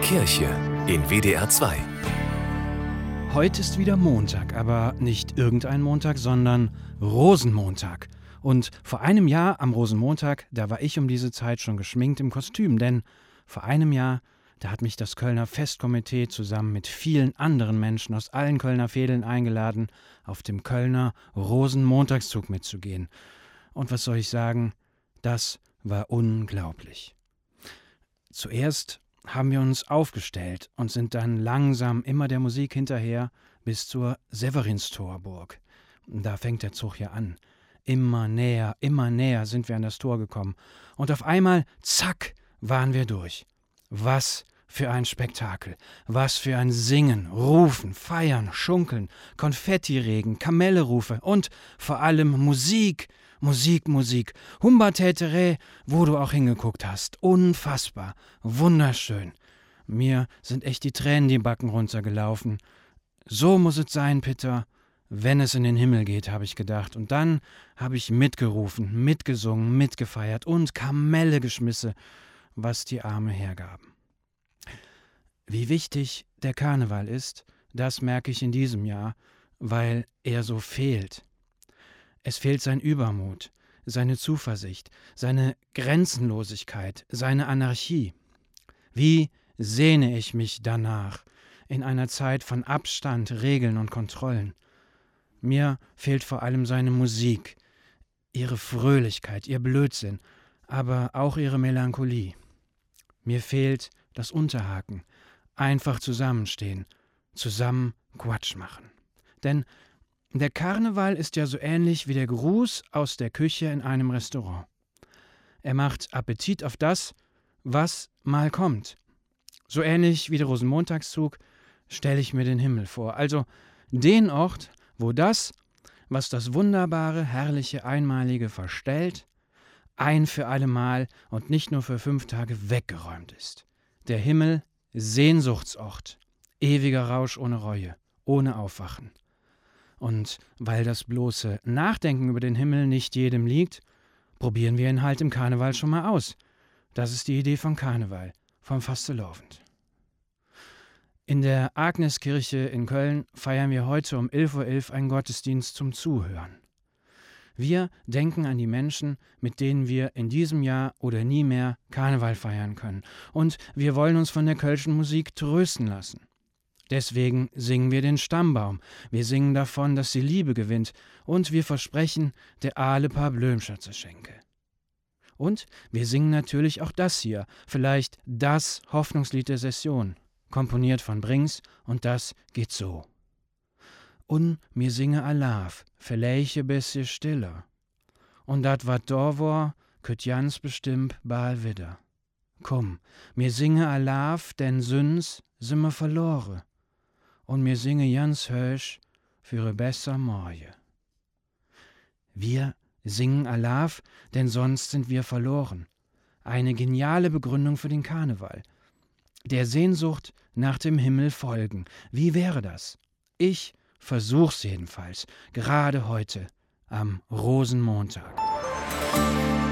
Kirche in WDR 2. Heute ist wieder Montag, aber nicht irgendein Montag, sondern Rosenmontag. Und vor einem Jahr am Rosenmontag, da war ich um diese Zeit schon geschminkt im Kostüm, denn vor einem Jahr, da hat mich das Kölner Festkomitee zusammen mit vielen anderen Menschen aus allen Kölner Vedeln eingeladen, auf dem Kölner Rosenmontagszug mitzugehen. Und was soll ich sagen, das war unglaublich. Zuerst haben wir uns aufgestellt und sind dann langsam immer der Musik hinterher bis zur Severinstorburg. Da fängt der Zug ja an. Immer näher sind wir an das Tor gekommen. Und auf einmal, zack, waren wir durch. Was für ein Spektakel, was für ein Singen, Rufen, Feiern, Schunkeln, Konfettiregen, Kamellerufe und vor allem Musik. Musik. Humba-Tätere, wo du auch hingeguckt hast. Unfassbar. Wunderschön. Mir sind echt die Tränen die Backen runtergelaufen. So muss es sein, Peter, wenn es in den Himmel geht, habe ich gedacht. Und dann habe ich mitgerufen, mitgesungen, mitgefeiert und Kamelle geschmissen, was die Arme hergaben. Wie wichtig der Karneval ist, das merke ich in diesem Jahr, weil er so fehlt. Es fehlt sein Übermut, seine Zuversicht, seine Grenzenlosigkeit, seine Anarchie. Wie sehne ich mich danach, in einer Zeit von Abstand, Regeln und Kontrollen. Mir fehlt vor allem seine Musik, ihre Fröhlichkeit, ihr Blödsinn, aber auch ihre Melancholie. Mir fehlt das Unterhaken, einfach zusammenstehen, zusammen Quatsch machen. Denn der Karneval ist ja so ähnlich wie der Gruß aus der Küche in einem Restaurant. Er macht Appetit auf das, was mal kommt. So ähnlich wie der Rosenmontagszug stelle ich mir den Himmel vor. Also den Ort, wo das, was das Wunderbare, Herrliche, Einmalige verstellt, ein für allemal und nicht nur für 5 Tage weggeräumt ist. Der Himmel, Sehnsuchtsort, ewiger Rausch ohne Reue, ohne Aufwachen. Und weil das bloße Nachdenken über den Himmel nicht jedem liegt, probieren wir ihn halt im Karneval schon mal aus. Das ist die Idee von Karneval, vom Fastelovend. In der Agneskirche in Köln feiern wir heute um 11:11 Uhr einen Gottesdienst zum Zuhören. Wir denken an die Menschen, mit denen wir in diesem Jahr oder nie mehr Karneval feiern können. Und wir wollen uns von der kölschen Musik trösten lassen. Deswegen singen wir den Stammbaum. Wir singen davon, dass die Liebe gewinnt. Und wir versprechen, der Aale paar Blömscher schenke. Und wir singen natürlich auch das hier, vielleicht das Hoffnungslied der Session, komponiert von Brings, und das geht so. Und mir singe Alaaf, verleiche bessie stiller. Und dat wat da war, küt jans bestimmt bal wieder. Komm, mir singe Alaaf, denn süns sind wir verloren. Und mir singe jans höch für e besser Morje. Wir singen Alaaf, denn sonst sind wir verloren. Eine geniale Begründung für den Karneval. Der Sehnsucht nach dem Himmel folgen. Wie wäre das? Ich versuch's jedenfalls, gerade heute, am Rosenmontag.